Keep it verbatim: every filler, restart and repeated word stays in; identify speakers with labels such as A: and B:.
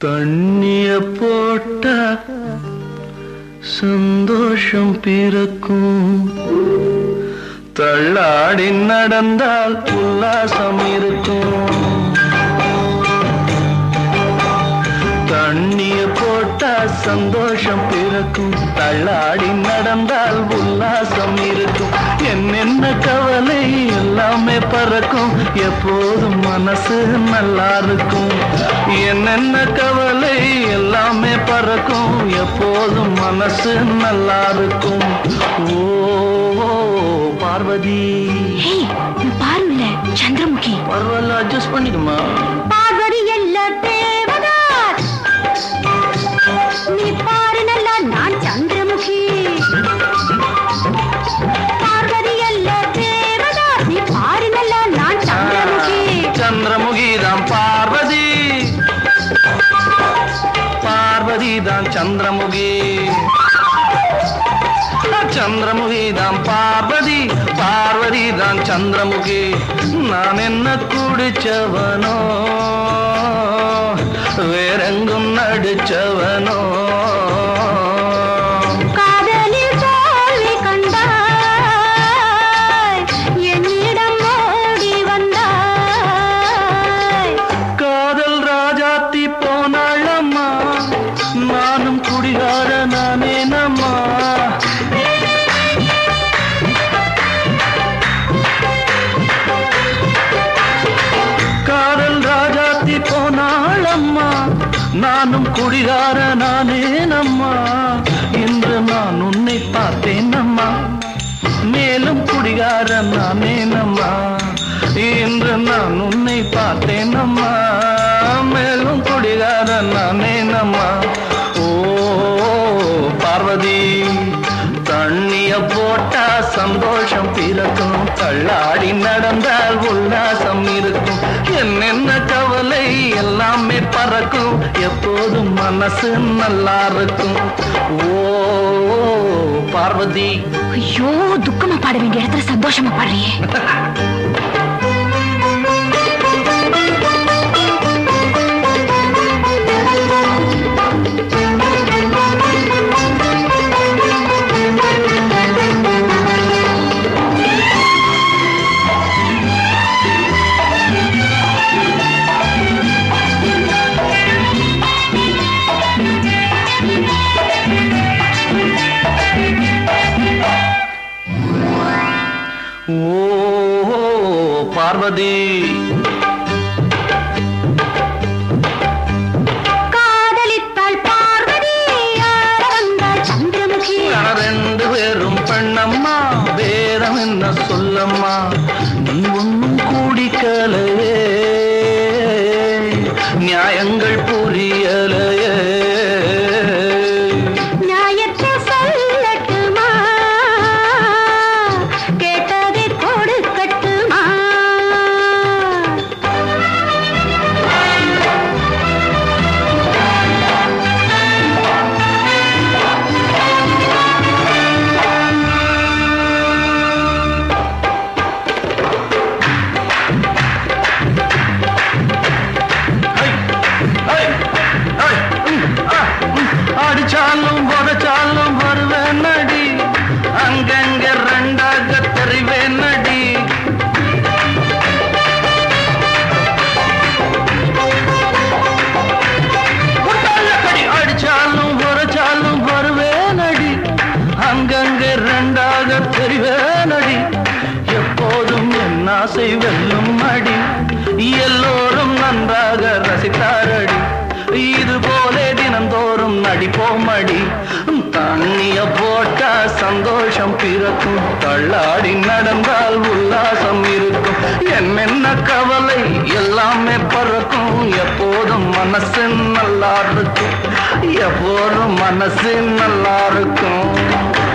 A: தண்ணிய போட்ட சந்தோஷம் பிறக்கும், தள்ளாடி நடந்தால் உல்லாசம் இருக்கும். தண்ணிய போட்ட சந்தோஷம் பிறக்கும், தள்ளாடி நடந்தால் உல்லாசம் இருக்கும். என்னென்ன கவலை எல்லாமே பறக்கும், எப்போதும் மனசு நல்லா இருக்கும். என்னென்ன கவலை எல்லாமே பறக்கும், எப்போதும் மனசு நல்லா இருக்கும். ஓ பார்வதி,
B: பாருல சந்திரமுகி.
A: பரவாயில்ல, அட்ஜஸ்ட் பண்ணிக்குமா.
B: பார்வதி எல்ல தேவதார், நீ பாரு நல்லா நான் சந்திரமுகி. பார்வதி எல்ல தேவதார், நீ பாரு நல்லா நான் சந்திரமுகி.
A: சந்திரமுகி தான் பார்வதி, பார்வதி தான் சந்திரமுகி. சந்திரமுகி தான் பார்வதி, பார்வதி தான் சந்திரமுகி. நான் என்ன குடிச்சவனோ, வேறெங்கும் நடிச்சவனோ.
B: காதலில் தோல்வி கண்டாய், என்னிடம் ஓடி வந்தாய்.
A: காதல் ராஜாத்தி போனாளம்மா, நானும் குடிகார நானே நம்மா. நானும் குடிகார நானே நம்மா. இன்று நான் உன்னை பார்த்தேன் நம்மா, மேலும் குடிகார நானே நம்மா. இன்று நான் உன்னை பார்த்தேன் நம்மா, மேலும் குடிகார நானே நம்மா. ஓ பார்வதி, தண்ணிய போட்டா சந்தோஷம் பிறக்கும், தள்ளாடி நடந்தால் உல்லாசம் இருக்கும். என்னென்ன கவலை எல்லாமே பறக்கும், எப்போதும் மனசு நல்லா இருக்கும். ஓ பார்வதி.
B: ஐயோ, துக்கமா பாட வேண்டிய இடத்துல சந்தோஷமா பாடுறியே.
A: ஓ பார்வதி,
B: காதலித்தாள் பார்வதி, வந்தாள் சந்திரமுகி.
A: ரெண்டு பேரும் பெண்ணம்மா, வேதம் என்ன சொல்லம்மா. நீ ஒன்னும் கூடிக்கலையே, நியாயங்கள் புரியலையே. அடிச்சாலும் உதச்சாலும் வருவேன் நடி, அங்கங்க ரெண்டாக தெரிவேன் நடி. அடிச்சாலும் உதச்சாலும் வருவேன் நடி, அங்கங்க ரெண்டாக தெரிவேன் நடி. எப்போதும் என் ஆசை வெல்லும் அடி, எல்லோரும் நன்றாக ரசித்தாரடி. இது போலே தினந்தோறும் நடிப்போம் அடி. தண்ணிய போட்டா சந்தோஷம் பிறக்கும், தள்ளாடி நடந்தால் உல்லாசம் இருக்கும். என்னென்ன கவலை எல்லாமே பறக்கும், எப்போதும் மனசு நல்லா இருக்கும், எப்போதும் மனசு நல்லா இருக்கும்.